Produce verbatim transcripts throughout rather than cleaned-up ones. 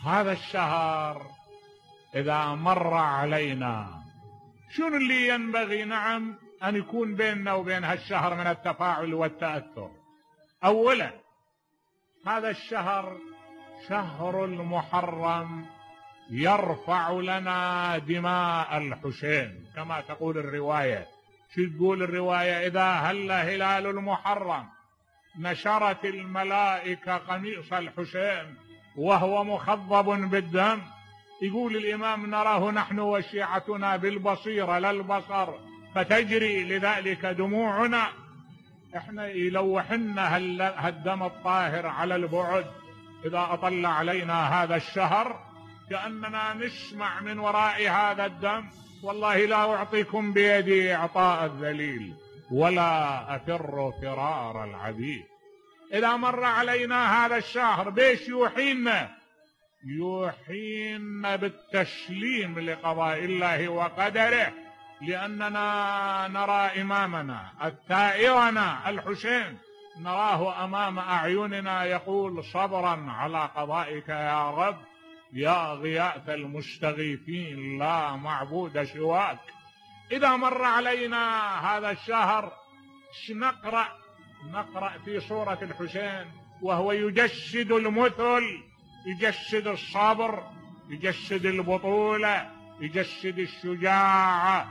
هذا الشهر إذا مر علينا شنو اللي ينبغي؟ نعم أن يكون بيننا وبين هالشهر من التفاعل والتأثر. أولا، هذا الشهر شهر المحرم يرفع لنا دماء الحسين كما تقول الرواية. شو تقول الرواية؟ إذا هل هلال المحرم نشرت الملائكة قميص الحسين وهو مخضب بالدم. يقول الإمام نراه نحن وشيعتنا بالبصيرة لا البصر فتجري لذلك دموعنا. احنا يلوحنا هالدم الطاهر على البعد. إذا أطل علينا هذا الشهر كأننا نسمع من وراء هذا الدم والله لا أعطيكم بيدي إعطاء الذليل ولا أفر فرار العبيد. إذا مر علينا هذا الشهر بيش يوحينا؟ يوحينا بالتسليم لقضاء الله وقدره، لأننا نرى إمامنا الثائرنا الحسين نراه أمام أعيننا يقول صبرا على قضائك يا رب يا غياث المستغيثين لا معبود سواك. إذا مر علينا هذا الشهر نقرأ نقرأ في سورة الحسين وهو يجسد المثل، يجسد الصبر، يجسد البطولة، يجسد الشجاعة.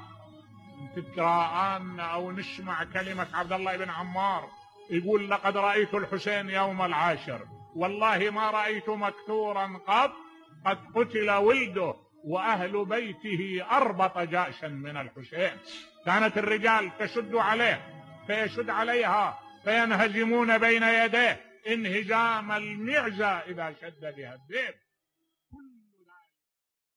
تقرأن أو نسمع كلمة عبد الله بن عمار يقول لقد رأيت الحسين يوم العاشر والله ما رأيت مكتورا قط قد قتل ولده وأهل بيته أربط جأشا من الحسين. كانت الرجال تشد عليه فيشد عليها فينهزمون بين يديه انهزام المعزة إذا شد بها الذئب.